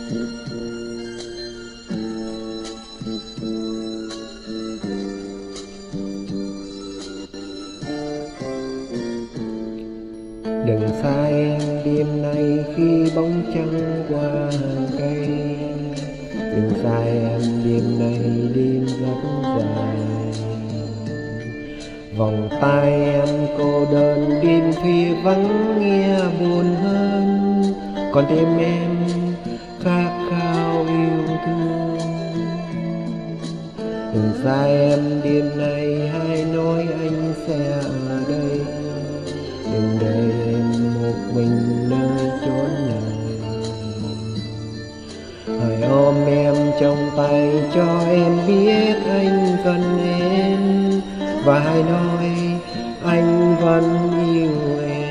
Đừng xa em đêm nay khi bóng trăng qua hàng cây. Đừng xa em đêm nay đêm rất dài. Vòng tay em cô đơn đêm khuya vắng nghe buồn hơn. Còn tim em khát khao yêu thương. Đừng xa em đêm nay hay nói anh sẽ ở đây. Đừng để em một mình nơi chốn này. Hãy ôm em trong tay cho em biết anh cần em. Và hãy nói anh vẫn yêu em.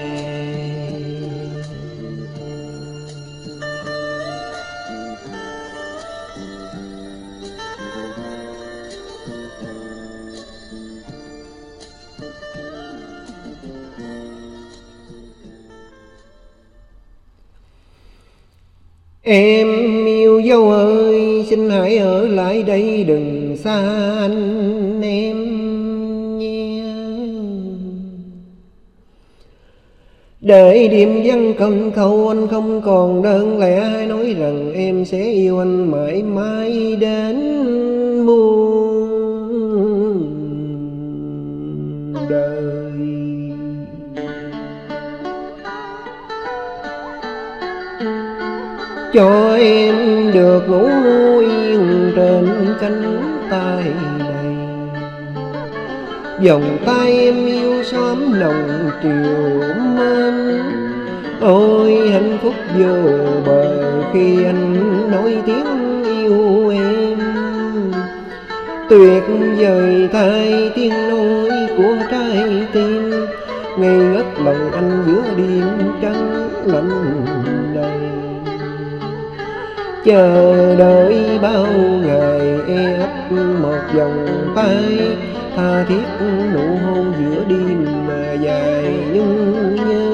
Em yêu dấu ơi, xin hãy ở lại đây đừng xa anh em nhé. Để đêm vắng cần khâu anh không còn đơn lẻ. Hãy nói rằng em sẽ yêu anh mãi mãi đến muôn đời. Cho em được ngủ yên trên cánh tay này. Vòng tay em yêu xóm nồng chiều mến. Ôi hạnh phúc vô bờ khi anh nói tiếng yêu em. Tuyệt vời thay tiếng nói của trái tim. Ngây ngất lòng anh giữa đêm trắng lạnh đầy. Chờ đợi bao ngày ép một vòng tay. Tha thiết nụ hôn giữa đêm mà dài nhung nhớ.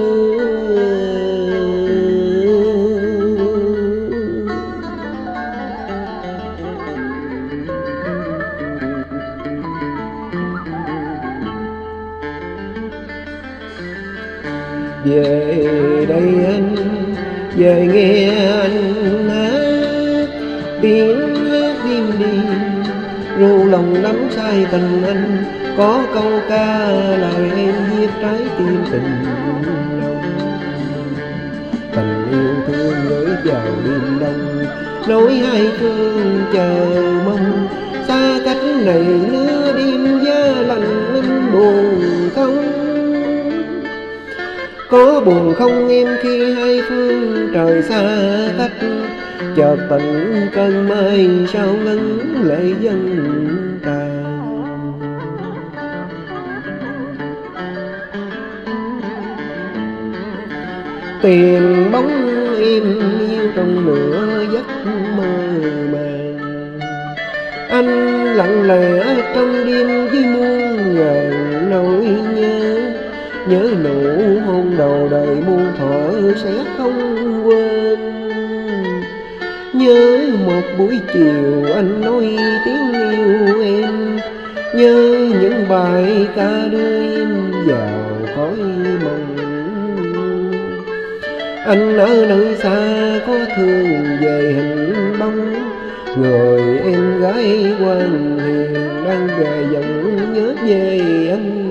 Về đây anh, về nghe anh hát tiếng hát đêm đêm. Ru lòng đắm say tình anh, có câu ca lời em viết trái tim tình nồng. Tình yêu thương gửi vào đêm đông, nỗi hai phương chờ mong. Xa cách này nửa đêm giá lạnh linh buồn không. Có buồn không em khi hai phương trời xa cách. Chợt tỉnh cơn mây sao ngân lệ dâng tràn. Tìm bóng em yêu trong nửa giấc mơ màng. Anh lặng lẽ trong đêm với muôn ngàn nỗi nhớ. Nhớ nụ hôn đầu đời muôn thuở sẽ không quên. Nhớ một buổi chiều anh nói tiếng yêu em. Nhớ những bài ca đưa em vào khói mộng. Anh ở nơi xa có thương về hình bóng. Người em gái quan hiền đang về dòng nhớ về anh.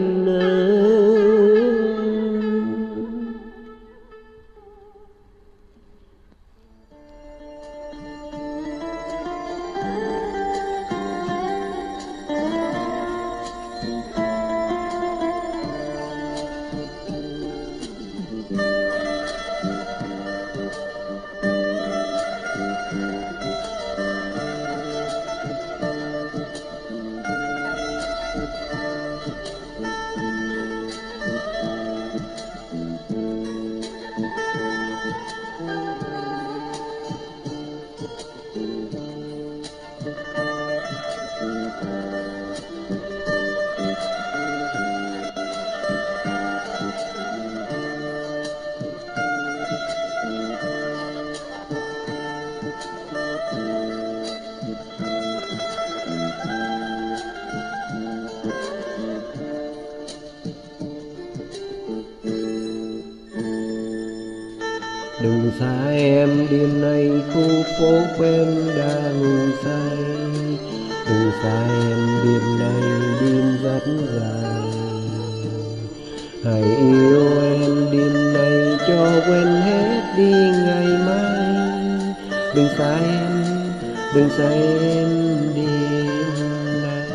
xa em đêm nay khu phố em đã ngủ say. Đừng xa em đêm nay đêm rất dài. Hãy yêu em đêm nay cho quên hết đi ngày mai. Đừng xa em, đừng xa em đêm nay.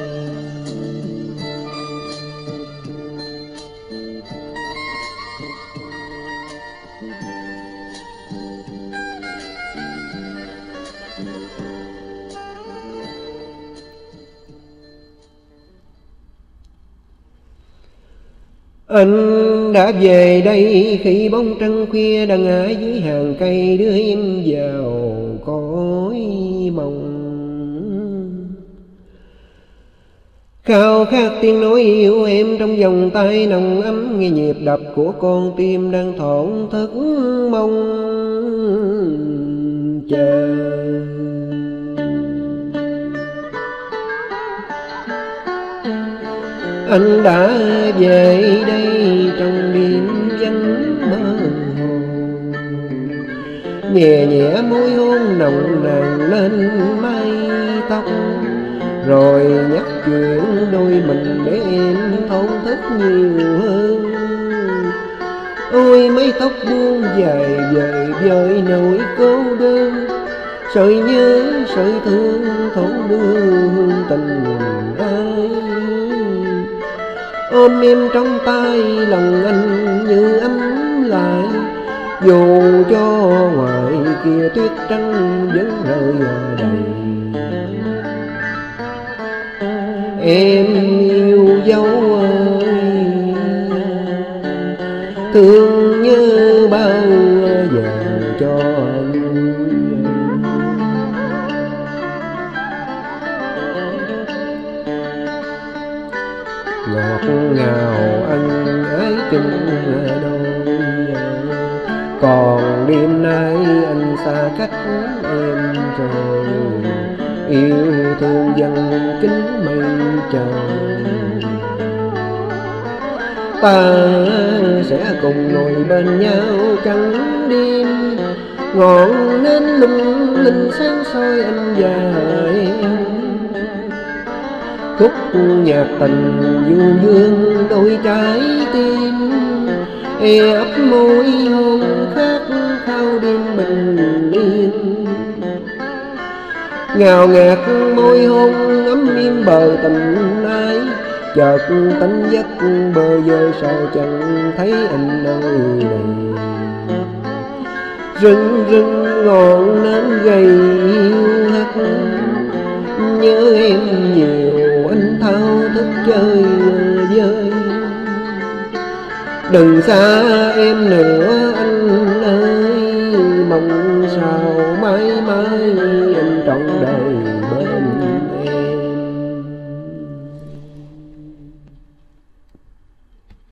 Anh đã về đây khi bóng trăng khuya đang ngã dưới hàng cây, đưa em vào cõi mộng. Khao khát tiếng nói yêu em trong vòng tay nồng ấm, nghe nhịp đập của con tim đang thổn thức mong chờ. Anh đã về đây trong đêm vắng mơ hồ, nhẹ nhẹ môi hôn nồng nàn lên mái tóc, rồi nhắc chuyện đôi mình để em thổn thức nhiều hơn. Ôi mái tóc buông dài dài với nỗi cô đơn, sợi nhớ sợi thương thấu đưa hương tình ai. Ôm em trong tay lòng anh như ấm lại, dù cho ngoài kia tuyết trắng vẫn rơi đầy. Em yêu dấu ơi, thương nhớ bao giờ cho anh. Ngọt ngào anh ái chung đôi, còn đêm nay anh xa cách em rồi. Yêu thương dần kính mây trời, ta sẽ cùng ngồi bên nhau trắng đêm, ngọn nến lung linh sáng soi anh và em. Khúc nhạc tình du dương đôi trái tim, ấp môi hôn khát khao đêm bình yên. Ngào ngạt môi hôn ấm im bờ tình ai, chợt tỉnh giấc bờ vơi sao chẳng thấy anh nơi này. Rừng rừng ngọn nến gầy yêu hắt, nhớ em nhiều anh thao thức chơi vơi. Đừng xa em nữa anh ơi, mong sao mãi mãi